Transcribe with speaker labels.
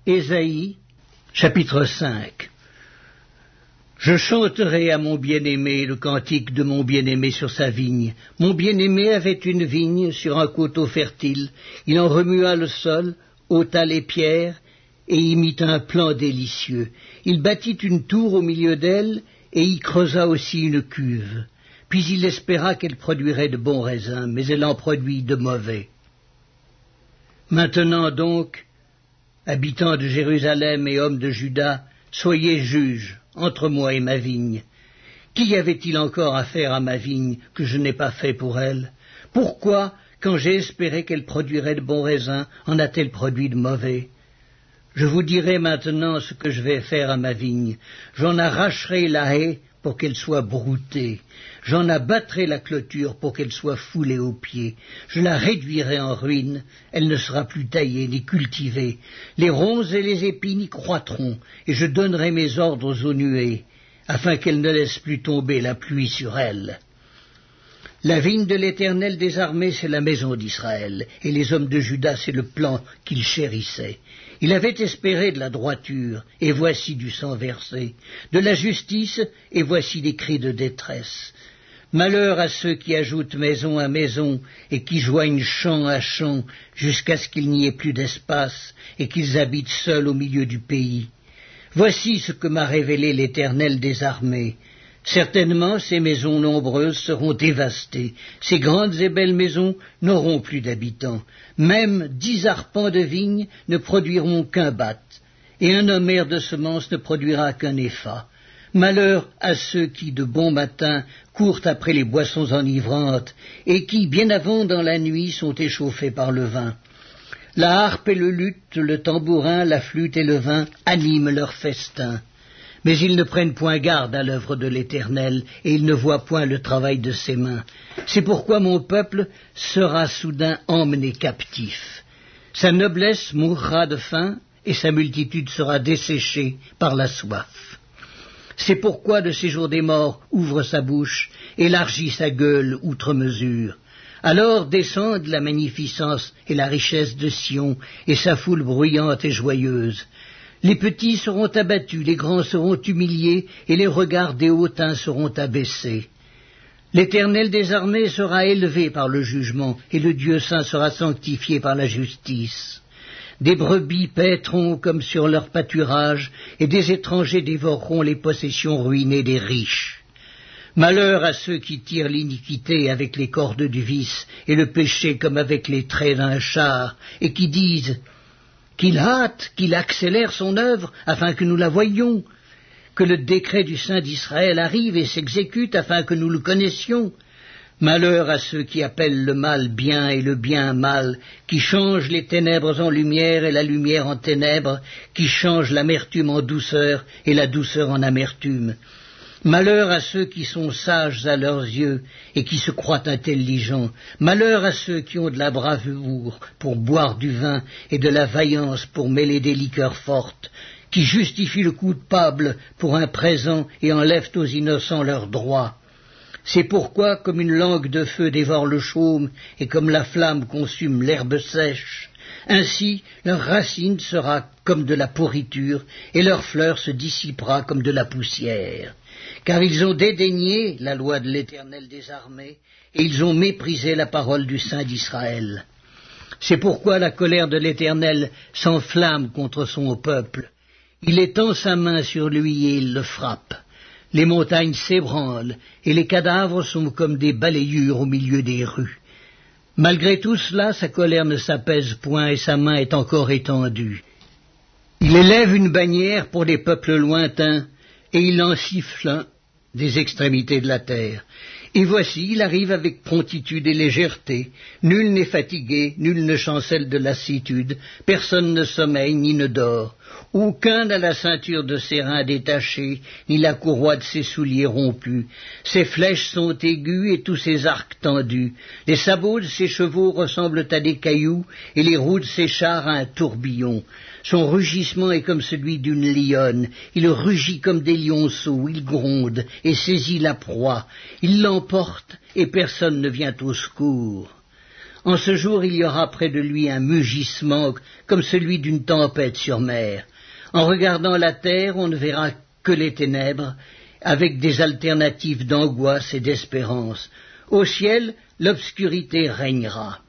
Speaker 1: Ésaïe, chapitre 5. Je chanterai à mon bien-aimé le cantique de mon bien-aimé sur sa vigne. Mon bien-aimé avait une vigne sur un coteau fertile. Il en remua le sol, ôta les pierres, et y mit un plan délicieux. Il bâtit une tour au milieu d'elle, et y creusa aussi une cuve. Puis il espéra qu'elle produirait de bons raisins, mais elle en produit de mauvais. Maintenant donc, habitants de Jérusalem et hommes de Juda, soyez juges entre moi et ma vigne. Qu'y avait-il encore à faire à ma vigne que je n'ai pas fait pour elle? Pourquoi, quand j'ai espéré qu'elle produirait de bons raisins, en a-t-elle produit de mauvais? Je vous dirai maintenant ce que je vais faire à ma vigne. J'en arracherai la haie pour qu'elle soit broutée. J'en abattrai la clôture pour qu'elle soit foulée aux pieds. Je la réduirai en ruine. Elle ne sera plus taillée ni cultivée. Les ronces et les épines y croîtront, et je donnerai mes ordres aux nuées, afin qu'elles ne laissent plus tomber la pluie sur elle. La vigne de l'Éternel des armées, c'est la maison d'Israël, et les hommes de Juda, c'est le plan qu'il chérissait. Il avait espéré de la droiture, et voici du sang versé, de la justice, et voici des cris de détresse. Malheur à ceux qui ajoutent maison à maison, et qui joignent champ à champ, jusqu'à ce qu'il n'y ait plus d'espace, et qu'ils habitent seuls au milieu du pays. Voici ce que m'a révélé l'Éternel des armées. Certainement, ces maisons nombreuses seront dévastées. Ces grandes et belles maisons n'auront plus d'habitants. Même 10 arpents de vigne ne produiront qu'un bath, et un homère de semences ne produira qu'un épha. Malheur à ceux qui, de bon matin, courent après les boissons enivrantes, et qui, bien avant dans la nuit, sont échauffés par le vin. La harpe et le luth, le tambourin, la flûte et le vin animent leur festin. Mais ils ne prennent point garde à l'œuvre de l'Éternel, et ils ne voient point le travail de ses mains. C'est pourquoi mon peuple sera soudain emmené captif. Sa noblesse mourra de faim, et sa multitude sera desséchée par la soif. C'est pourquoi le séjour des morts ouvre sa bouche, élargit sa gueule outre mesure. Alors descendent la magnificence et la richesse de Sion, et sa foule bruyante et joyeuse. Les petits seront abattus, les grands seront humiliés, et les regards des hautains seront abaissés. L'Éternel des armées sera élevé par le jugement, et le Dieu saint sera sanctifié par la justice. Des brebis paîtront comme sur leur pâturage, et des étrangers dévoreront les possessions ruinées des riches. Malheur à ceux qui tirent l'iniquité avec les cordes du vice, et le péché comme avec les traits d'un char, et qui disent qu'il hâte, qu'il accélère son œuvre, afin que nous la voyions, que le décret du Saint d'Israël arrive et s'exécute, afin que nous le connaissions. Malheur à ceux qui appellent le mal bien et le bien mal, qui changent les ténèbres en lumière et la lumière en ténèbres, qui changent l'amertume en douceur et la douceur en amertume. Malheur à ceux qui sont sages à leurs yeux et qui se croient intelligents. Malheur à ceux qui ont de la bravoure pour boire du vin et de la vaillance pour mêler des liqueurs fortes, qui justifient le coupable pour un présent et enlèvent aux innocents leurs droits. C'est pourquoi, comme une langue de feu dévore le chaume et comme la flamme consume l'herbe sèche, ainsi leur racine sera comme de la pourriture et leur fleur se dissipera comme de la poussière. Car ils ont dédaigné la loi de l'Éternel des armées, et ils ont méprisé la parole du Saint d'Israël. C'est pourquoi la colère de l'Éternel s'enflamme contre son peuple. Il étend sa main sur lui et il le frappe. Les montagnes s'ébranlent, et les cadavres sont comme des balayures au milieu des rues. Malgré tout cela, sa colère ne s'apaise point, et sa main est encore étendue. Il élève une bannière pour des peuples lointains, et il en siffle un des extrémités de la terre. Et voici, il arrive avec promptitude et légèreté. Nul n'est fatigué, nul ne chancelle de lassitude, personne ne sommeille ni ne dort. Aucun n'a la ceinture de ses reins détachée, ni la courroie de ses souliers rompue. Ses flèches sont aiguës et tous ses arcs tendus. Les sabots de ses chevaux ressemblent à des cailloux, et les roues de ses chars à un tourbillon. Son rugissement est comme celui d'une lionne. Il rugit comme des lionceaux, il gronde et saisit la proie. Il l'emporte et personne ne vient au secours. En ce jour, il y aura près de lui un mugissement comme celui d'une tempête sur mer. En regardant la terre, on ne verra que les ténèbres, avec des alternatives d'angoisse et d'espérance. Au ciel, l'obscurité régnera.